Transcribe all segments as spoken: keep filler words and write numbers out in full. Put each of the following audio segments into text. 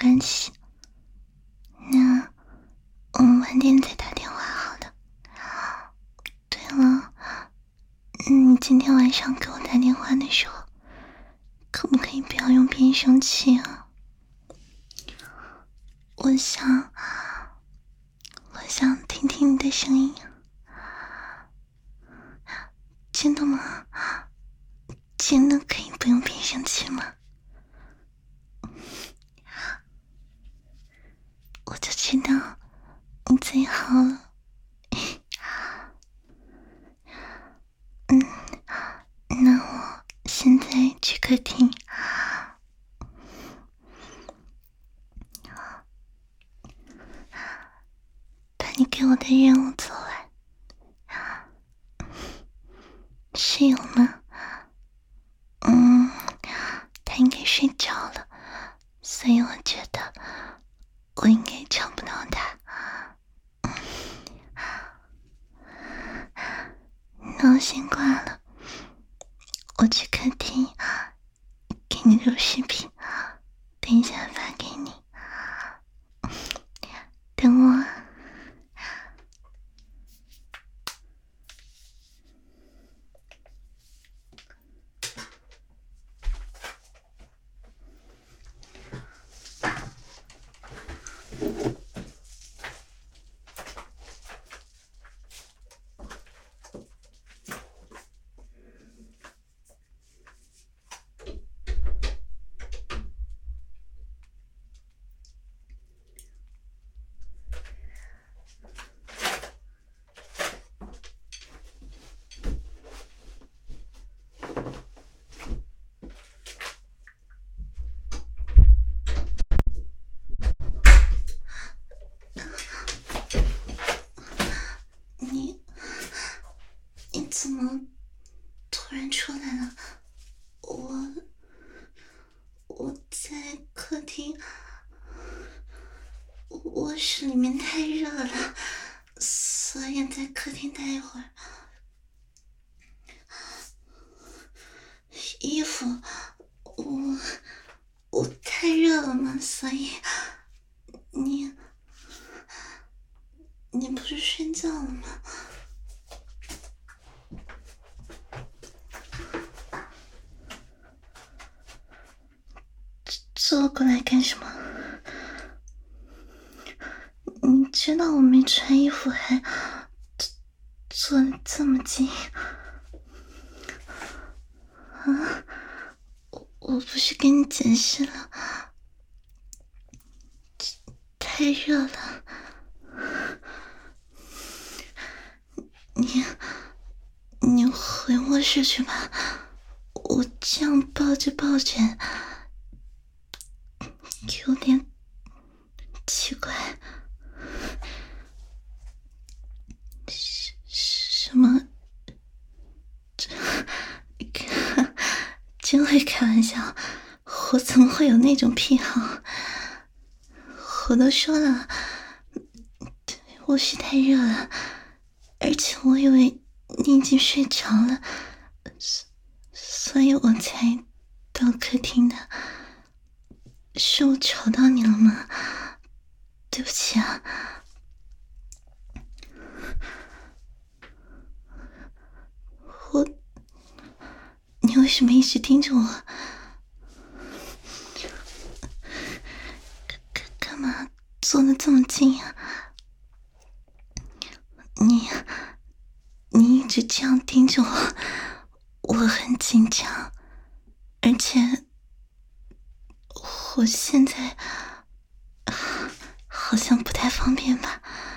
关系，那我们晚点再打电话好了。对了，你今天晚上给我打电话的时候，可不可以不要用变声器啊？我想，我想听听你的声音。真的吗？真的可以不用变声器吗？我就知道你最好了。嗯，那我现在去客厅，把你给我的任务做完。室友呢？嗯，他应该睡着了，所以我觉得我应该吵不到他。那我先挂了，我去客厅给你录视频，等一下发给你。等我。你你怎么突然出来了？我我在客厅，卧室里面太热了，所以在客厅待一会儿。衣服，我我太热了嘛，所以你你不是睡觉了吗？坐过来干什么？你知道我没穿衣服还坐得这么近啊？我我不是跟你解释了，太热了。你你回卧室去吧，我这样抱着抱着有点奇怪。什什么？这真会开玩笑，我怎么会有那种癖好？我都说了，卧室太热了，而且我以为你已经睡着了，所以我才到客厅的。是我吵到你了吗？对不起啊。我，你为什么一直盯着我？干干嘛坐得这么近啊？你，你一直这样盯着我，我很紧张，而且我现在好像不太方便吧。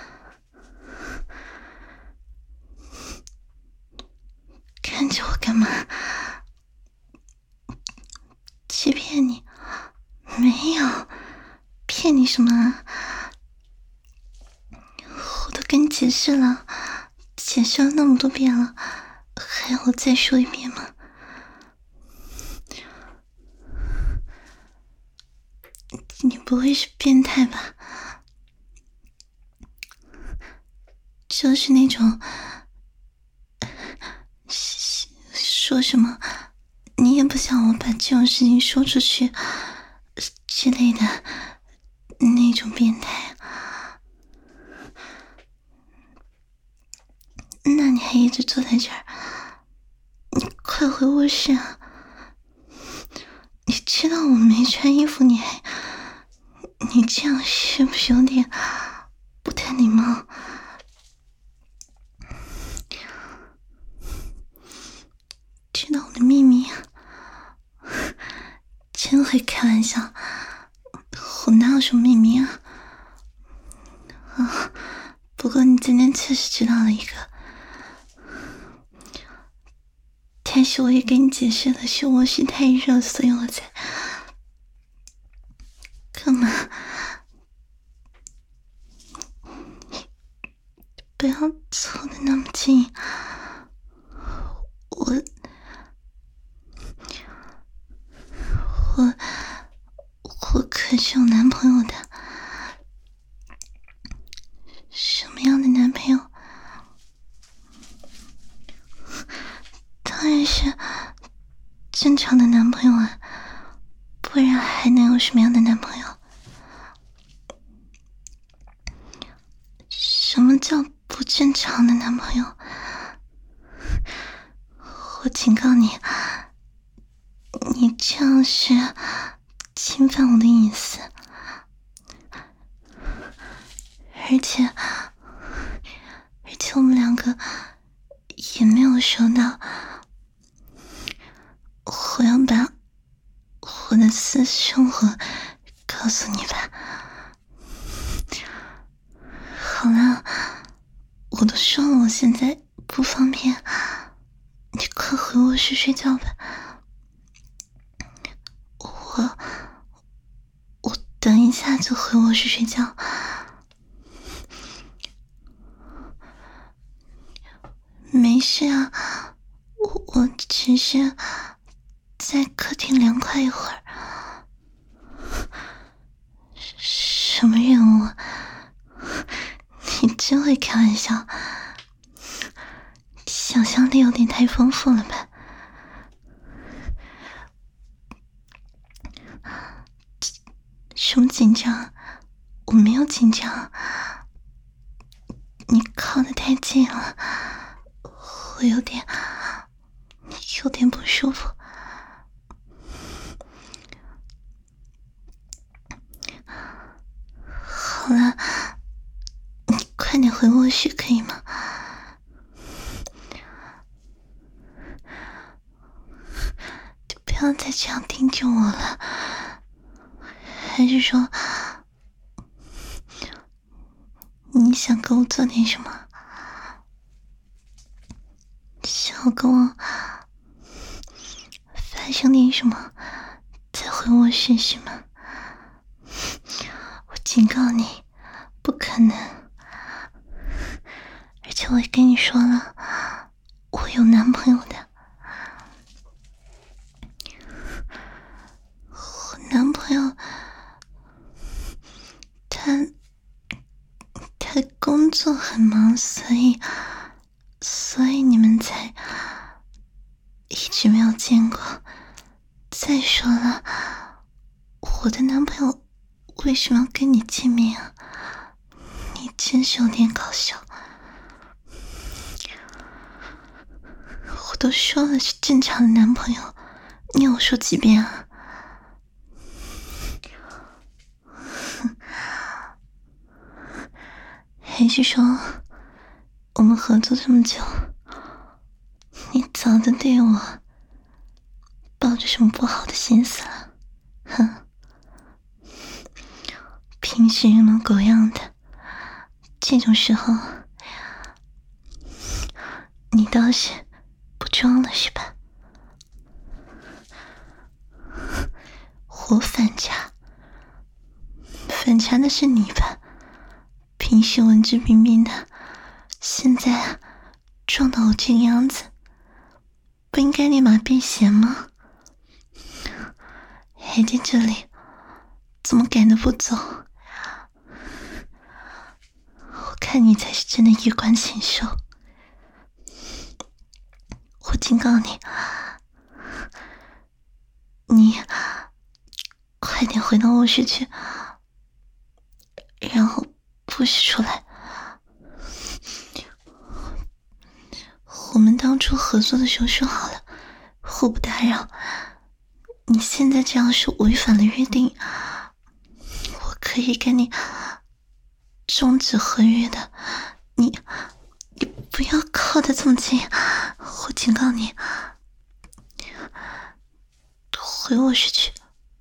看着我干嘛？欺骗你？没有，骗你什么啊？我都跟你解释了，解释了那么多遍了，还要我再说一遍吗？你不会是变态吧？就是那种说什么你也不想我把这种事情说出去之类的， 那种变态。那你还一直坐在这儿？你快回卧室啊！你知道我没穿衣服，你还……你这样是不是有点不太礼貌？知道我的秘密？真会开玩笑，我哪有什么秘密啊？啊，不过你今天确实知道了一个，但是我也给你解释了，是卧室太热，所以我才……干嘛？不要凑得那么近，我我我可是有男朋友的。什么样的男朋友？当然是正常的男朋友啊，不然还能有什么样的男朋友？什么叫不正常的男朋友？我警告你，你这样是侵犯我的隐私，而且而且我们两个也没有说到我要把我的私生活告诉你吧。好了，我都说了我现在不方便，你快回卧室睡觉吧。我我等一下就回卧室睡觉。没事啊，我我只是在客厅凉快一会儿。什么任务？你真会开玩笑，想象力有点太丰富了吧？什么紧张？我没有紧张，你靠得太近了，我有点有点不舒服。好了，你快点回卧室可以吗？就不要再这样盯着我了。还是说你想跟我做点什么？想要跟我发生点什么再回卧室是吗？我警告你，不可能。而且我也跟你说了，我有男朋友的。我男朋友他他工作很忙，所以所以你们才一直没有见过。再说了，我的男朋友为什么要跟你见面啊？你真是有点搞笑。我都说了是正常的男朋友，你有说几遍啊？还是说我们合作这么久，你早就对我抱着什么不好的心思了？哼，平时人模狗样的，这种时候你倒是不装了是吧？我反差，反差的是你吧？平时文质彬彬的，现在撞到我这个样子，不应该立马避嫌吗？还在这里，怎么赶都不走？我看你才是真的衣冠禽兽。我警告你，你快点回到卧室去， 呼吸出来。我们当初合作的时候说好了，互不打扰。你现在这样是违反了约定，我可以跟你终止合约的。你你不要靠得这么近，我警告你，回卧室去。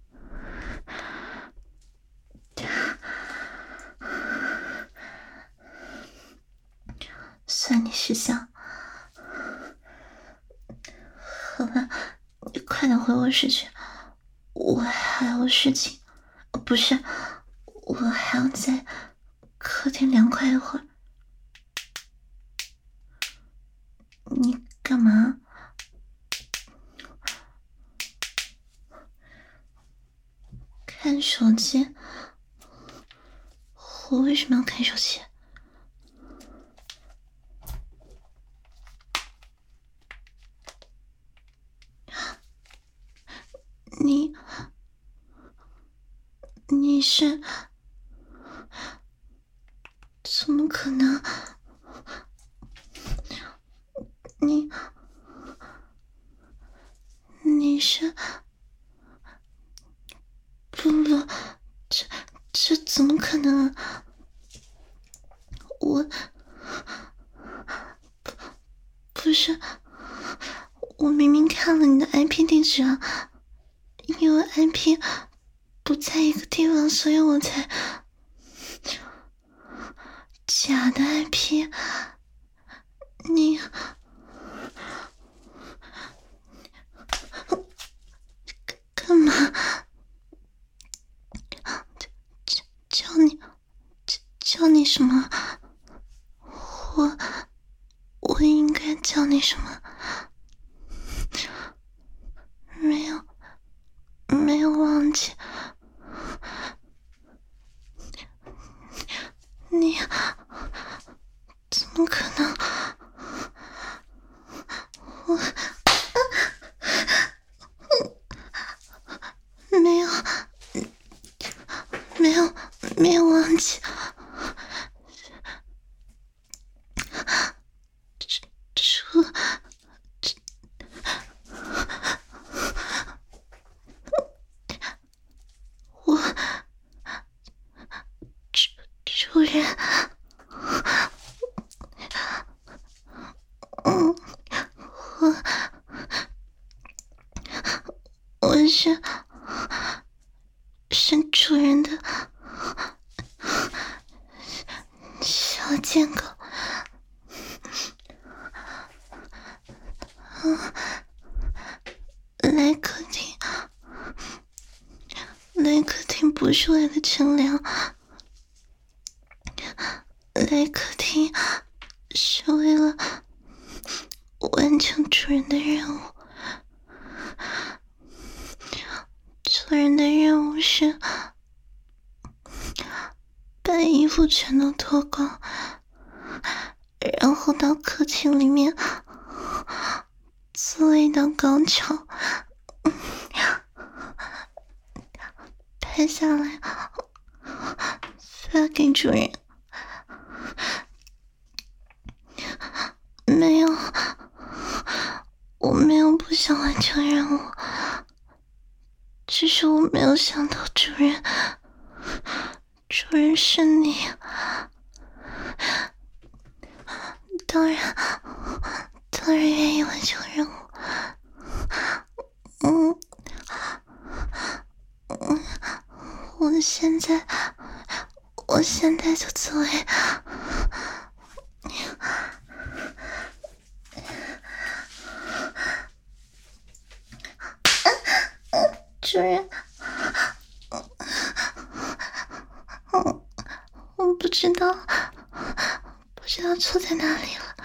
算你识相。好了，你快点回卧室去，我还有事情。不是，我还要在客厅凉快一会儿。你干嘛？看手机？我为什么要看手机？你，你是？怎么可能？你，你是？不不，这这怎么可能啊？我不不是，我明明看了你的 I P 地址啊，因为 I P 不在一个地方，所以我才假的 I P。你干嘛？叫你叫你什么？我我应该叫你什么？没有没有忘记。你怎么可能？我没有没有没有忘记。这这我主主人，嗯，我我是是主人的小贱狗。来客厅，来客厅不是为了乘凉，来客厅是为了完成主人的任务。主人的任务是把衣服全都脱光，然后到客厅里面做一道高潮，拍下来发给主人。没有，我没有不想完成任务，只是我没有想到主人，主人是你。当然，当然愿意完成任务。嗯，嗯，我现在，我现在就作为。主人，我不知道，不知道错在哪里了。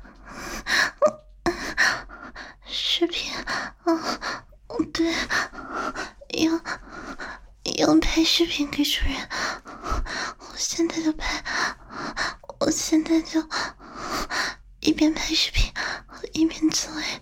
视频，嗯，对，要要拍视频给主人，我现在就拍，我现在就一边拍视频一边做爱。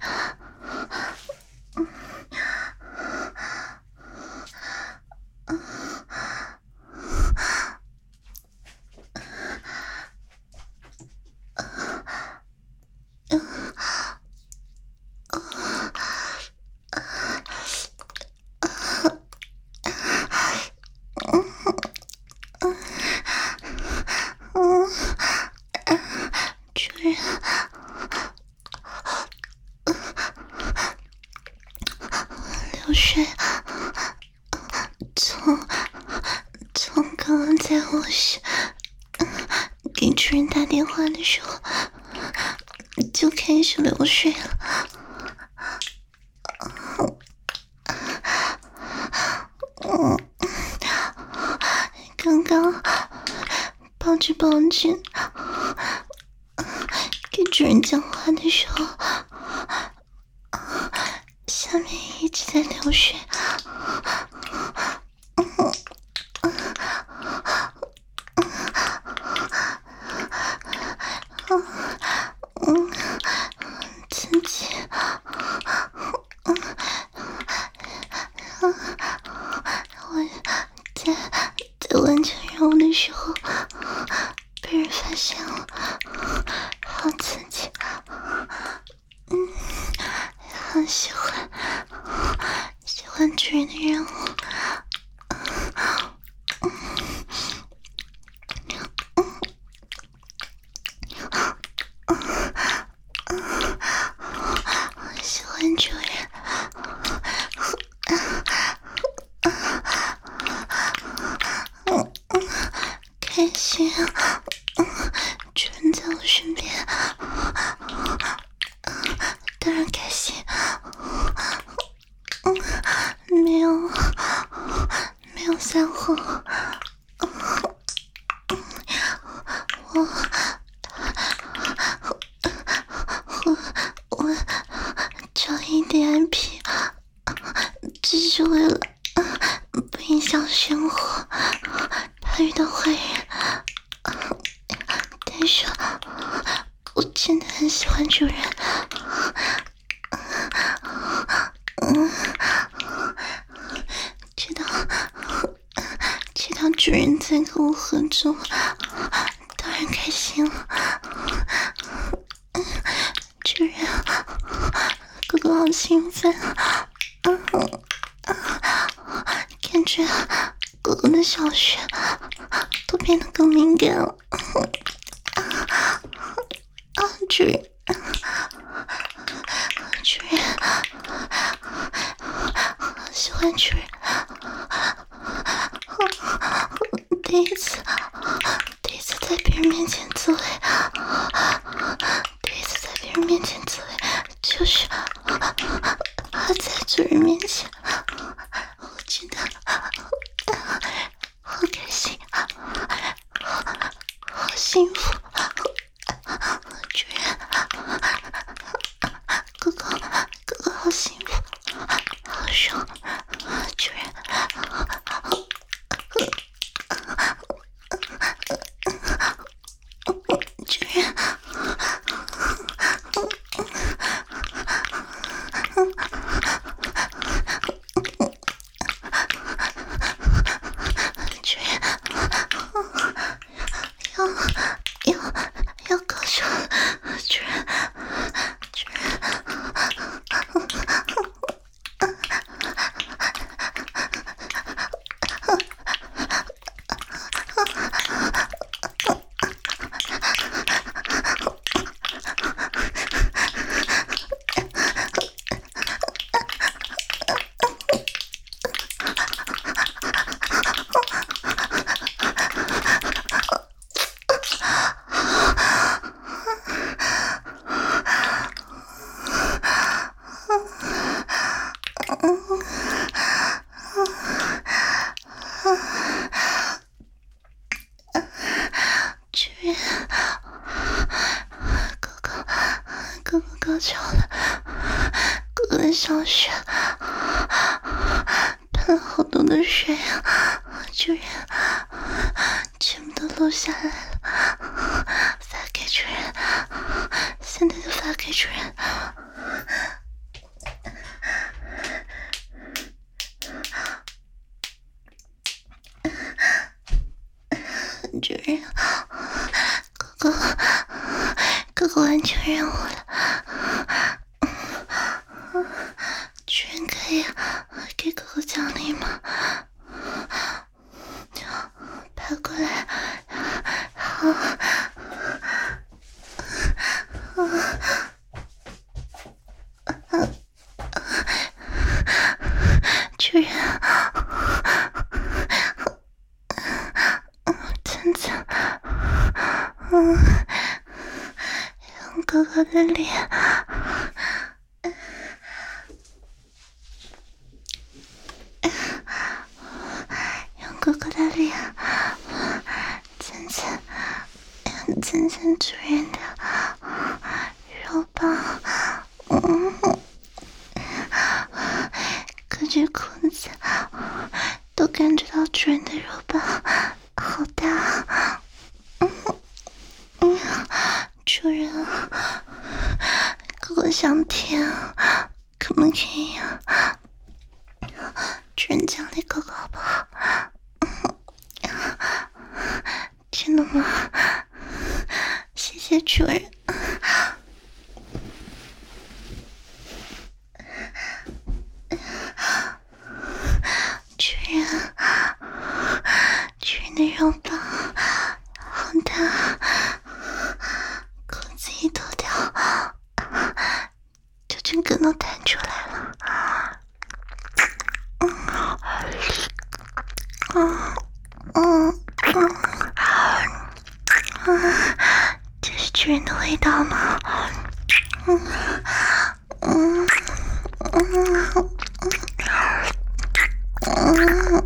刚刚在卧室给主人打电话的时候就开始流水了。刚刚抱着抱着给主人讲话的时候，下面一直在流水。自己我在在完成任务的时候被人发现了，好刺激。嗯，好喜欢喜欢主人的任务。喜欢主人，开心，主人在我身边，当然开心。没有没有撒谎，我我我找一点 I P 只是为了不影响生活，怕遇到坏人。但是我真的很喜欢主人。嗯，知道知道主人在跟我合作，当然开心了。主人，哥哥好兴奋，感觉哥哥的小穴都变得更敏感了。啊，主人，主人，喜欢主人。第一次，第一次在别人面前自慰，第一次在别人面前自慰，就是在主人面前，我真的好开心，好幸福。主人，哥哥，哥哥好幸福，好爽，主人。主人，主人，要要要高潮了，主人，主人。主人，哥哥，哥哥高潮了，哥哥的小穴喷了好多的水啊！主人，全部都漏下来了，发给主人，现在就发给主人。主人，哥哥，哥哥完成任务了，主人可以给哥哥奖励吗？爬过来，好，主人， 嗯，用哥哥的脸，用哥哥的脸，亲亲，亲亲主人的肉棒，嗯，隔着裤子都感觉到主人的肉棒好大。嗯嗯，主人，哥哥想舔，可不可以呀？主人奖励哥哥好不好？真的吗？谢谢主人。主人，主人的肉棒好大，裤子一脱掉，就整个都弹出来了。嗯嗯嗯嗯，这是主人的味道吗？嗯嗯嗯嗯嗯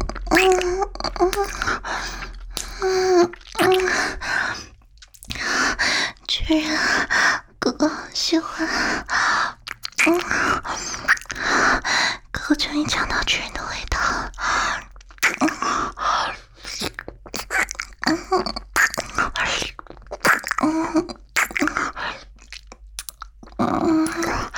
嗯嗯，主人，哥哥好喜欢。嗯，哥哥终于尝到主人的味道了。嗯嗯嗯嗯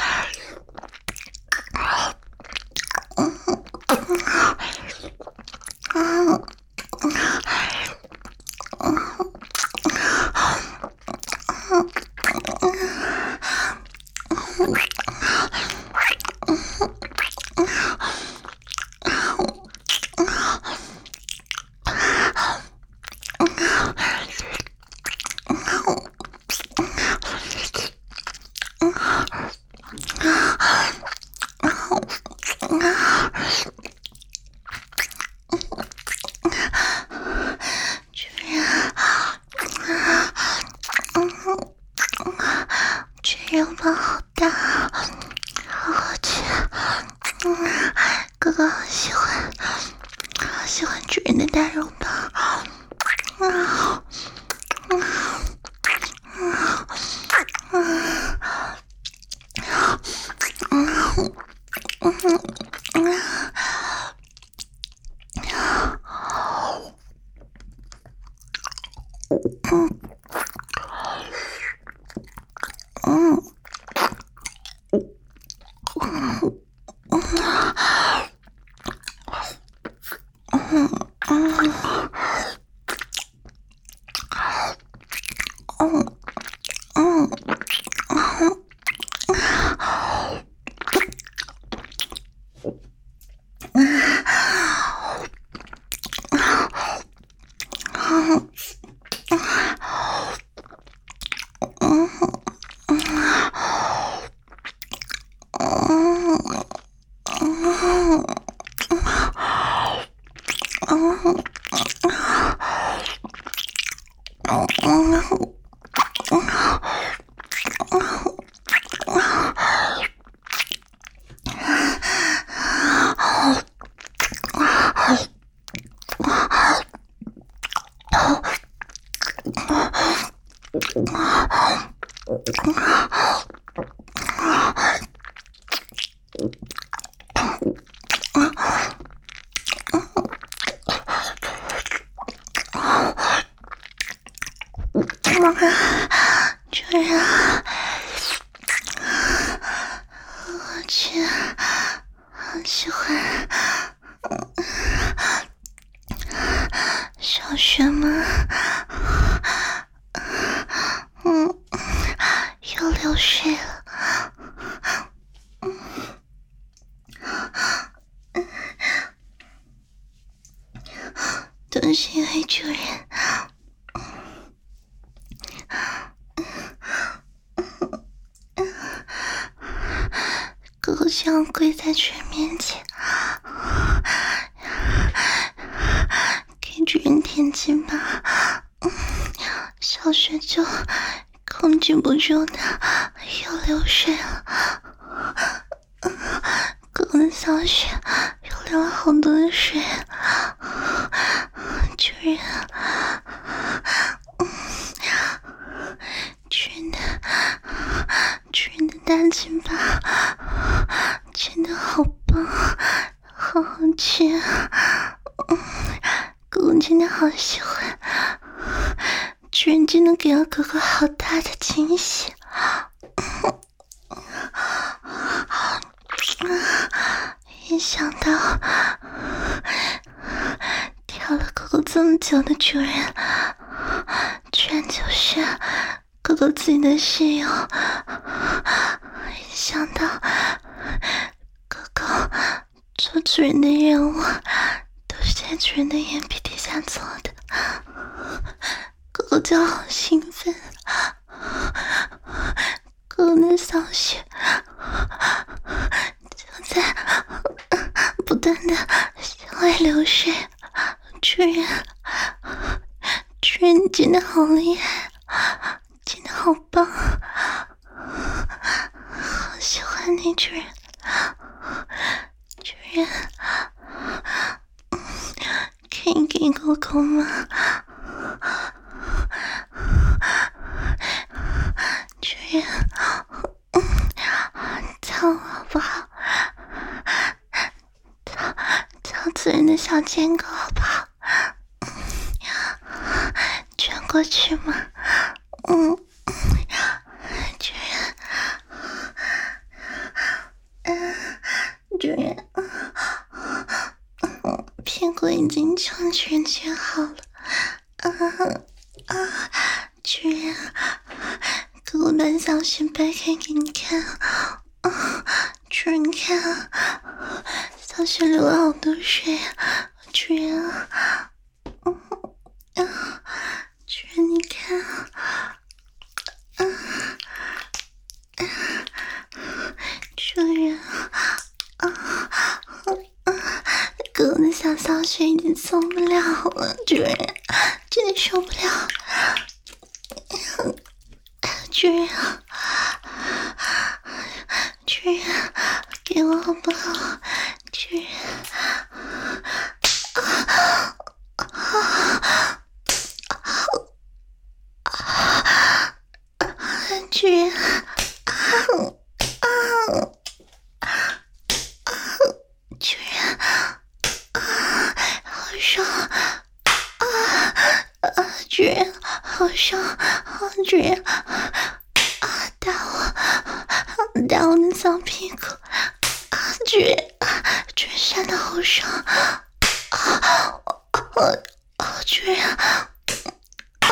肉棒好大，我去，嗯，哥哥好喜欢，好喜欢主人的大肉棒，啊，嗯嗯嗯嗯嗯嗯。主人，我去，好喜欢。小雪吗？嗯，又流水了。都是因为主人。哥哥这样跪在主人面前，给主人舔鸡巴，小小雪就控制不住的要流水了。哥哥的小雪又流了好多的水，主人，主人的主人的大鸡巴真的好棒，好好吃，哥哥真的好喜欢，主人真的给了哥哥好大的惊喜。一想到挑了哥哥这么久的主人居然就是哥哥自己的室友，一想到哥哥做主人的任务都是在主人的眼皮底下做的，哥哥就好兴奋。哥哥的小雪就在不断的向外流水，主人，主人你真的好厉害，真的好棒，好喜欢你，主人，主人，可以给哥哥吗？主人，操好不好？操操主人的小贱狗好不好？转过去吗？嗯，主人，嗯，主人，屁股已经完全卷好了，啊啊，主人。哥哥把小雪掰开给你看，啊，主人看啊，小雪流了好多水，主人啊，嗯啊，主人你看啊，啊啊，主人啊啊，哥哥的小小雪已经受不了了，主人真的受不了。主人，主人，给我好不好？主人，啊啊啊！主人，啊啊啊！主人，啊，好爽啊啊！主人，好爽啊！主人。打我，打我的小屁股！啊，主人，主人扇的好爽！啊啊啊！主人，啊啊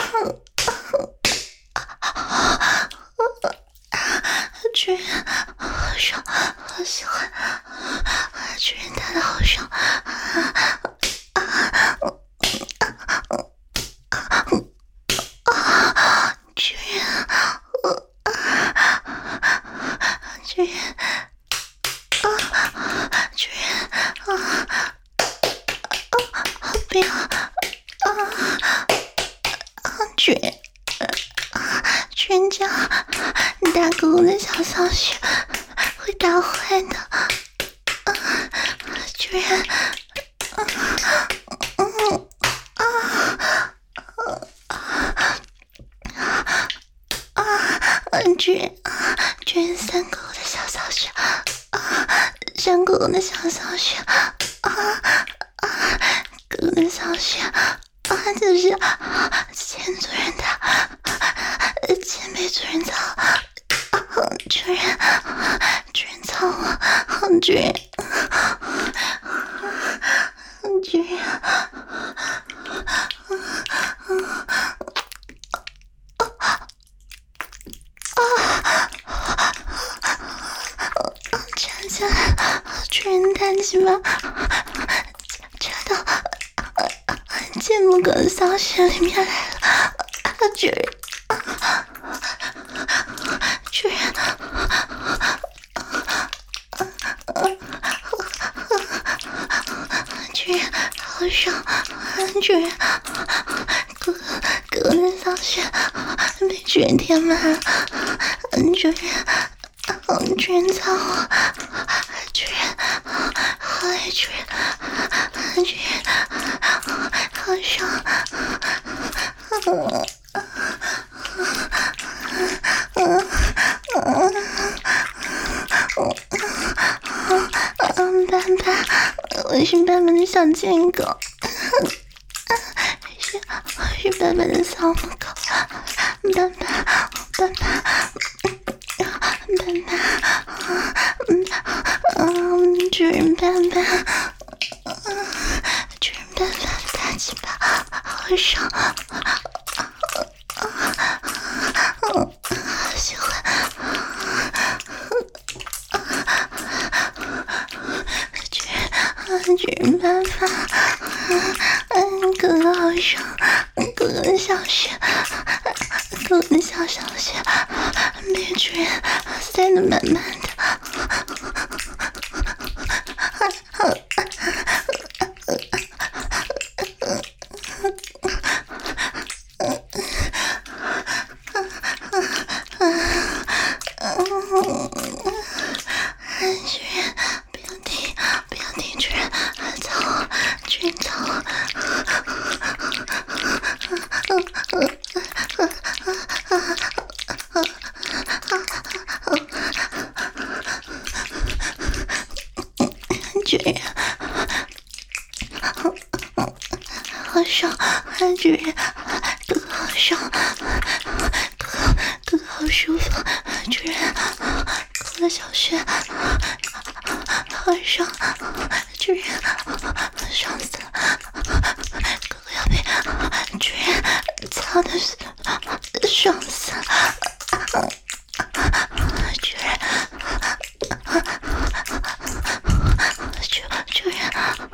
啊！主人，好爽，好喜欢！啊，主人打的好爽！啊啊啊！啊，主人。主人，啊，主人，啊，啊，不要，啊，啊，主人，啊，主人这样，你打哥哥的小小雪会打坏的，啊，主人，啊，嗯，啊，啊，啊，主人，主人三狗的小小雪，啊，三狗的小小雪，啊啊，哥哥的小雪，啊，就是前主人的，前被主人操，啊，主人，主人操我，主人，主人，站起来，主人弹起吧，插到芥末哥的小雪里面来了，主人，主人，主人好爽，主人，哥哥哥哥的小穴被主人填满了，主人，主人操我，主人，好爱主人，主人，好爽，嗯嗯嗯嗯，爸爸，我是爸爸的小贱狗，是是爸爸的小母狗，爸爸，爸爸，爸爸，嗯嗯，主人爸爸，主人爸爸的大鸡巴好爽，喜欢。主人爸爸，嗯，哥哥好爽，哥哥的小穴，哥哥的小小穴，被主人塞得满满的。主人，不要停，不要停，主人，操我，主人操我。主人，好爽，主人，哥哥好爽，哥哥，哥哥好舒服，主人，哥哥的小穴。好爽，主人，爽死了！哥哥要被主人操的爽死了！主人，主主人，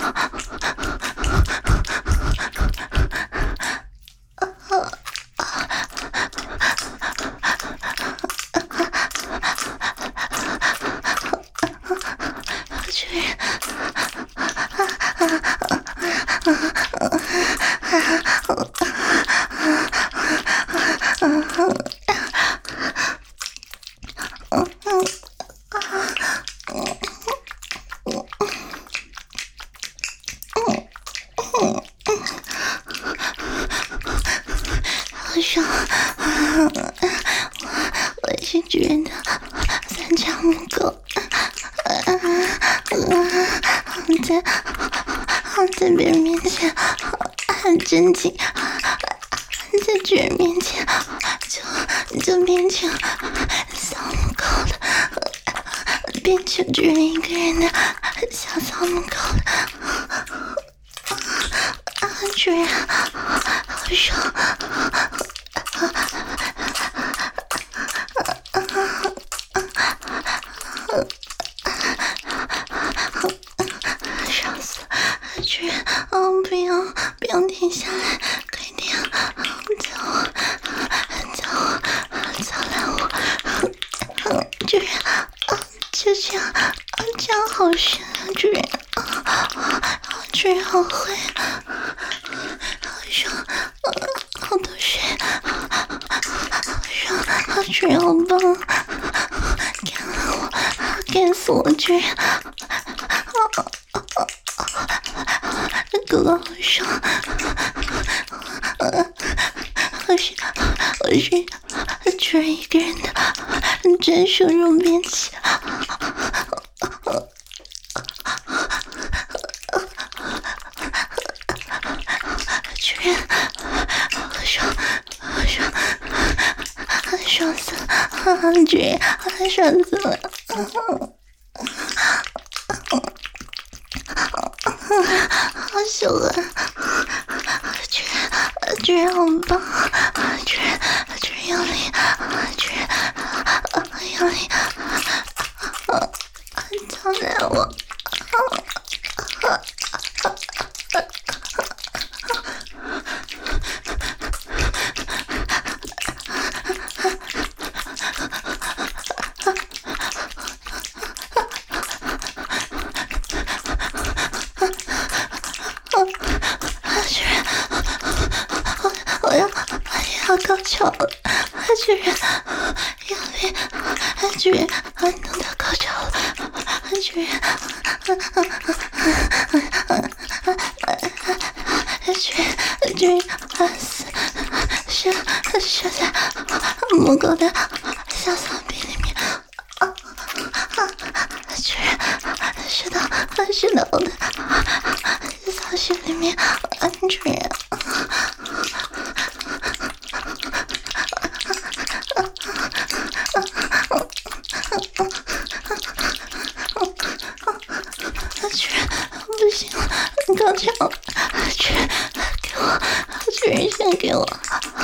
好爽！我是主人的三脚母狗，在在别人面前很正经，在主人面前就就变成小母狗了，变成主人一个人的小小母狗了。啊，主人，好爽！爽死了，主人，哦，不要不要停下来，快点，操我，操我，操烂我！主人，就这样，这样好深啊，主人，主人好会，好爽，好多水，好爽，主人好棒，干了我，干死我，主人！哥哥好爽，我是我是主人一个人的专属肉便器。主人，好爽，好爽，爽死了！主人，爽死了！好喜欢，主人，主人好棒，主人，主人用力，主人用力，操烂我！我要，哎呀， 要高潮了，居然要被，居然弄到高潮了，居然，居然居然射射射在母狗的小骚逼里面，居然射到射到我的骚穴里面，居然。不行了，高潮了，居然给我，居然先给我，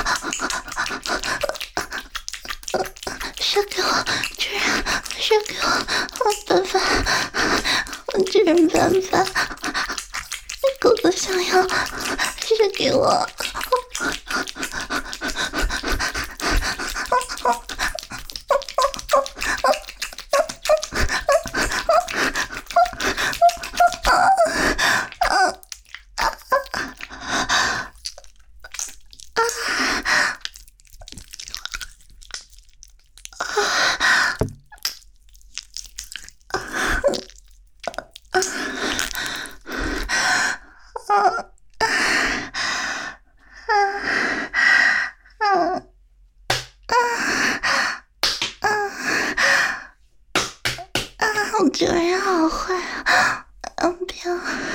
射给我，居然射给我，办法，我居然办法，狗都想要射给我。这人好坏啊！嗯，不要，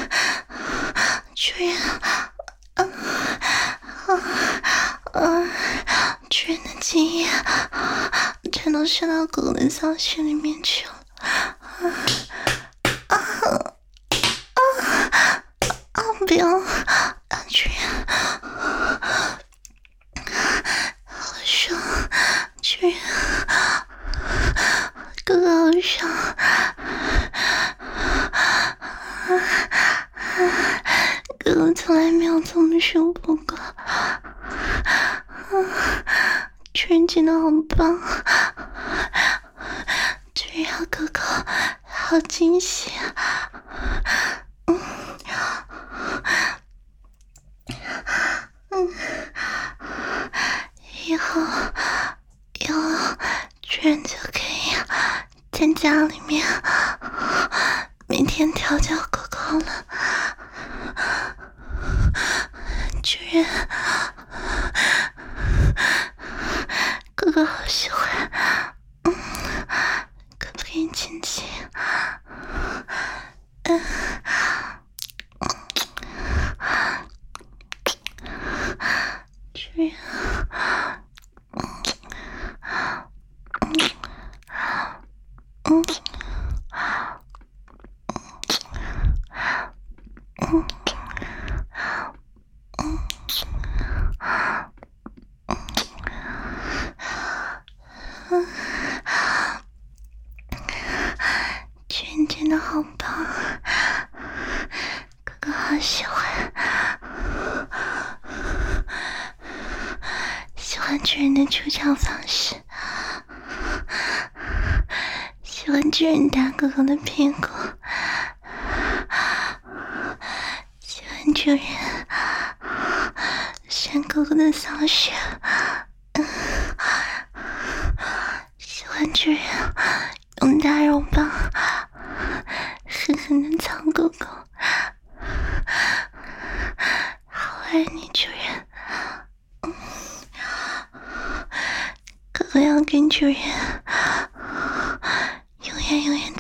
居然，嗯，啊，啊，居然的精液全都射到狗的骚穴里面去了！啊啊啊啊！不要，啊，居然，好爽，居然，狗狗好爽！哥从来没有这么舒服过，居然真的好棒，居然哥哥好惊喜啊！嗯嗯，以后以后居然就可以在家里面每天调教狗狗了。居然，哥哥好喜欢，嗯，可不可以亲亲？嗯，居然，嗯，嗯，嗯，嗯。真真的好棒，哥哥好喜欢，喜欢巨人的出场方式，喜欢巨人打哥哥的屁股，喜欢巨人扇哥哥的骚穴，喜欢巨人用大肉棒狠狠的操狗狗，好爱你巨人，嗯，哥哥要跟巨人永远永远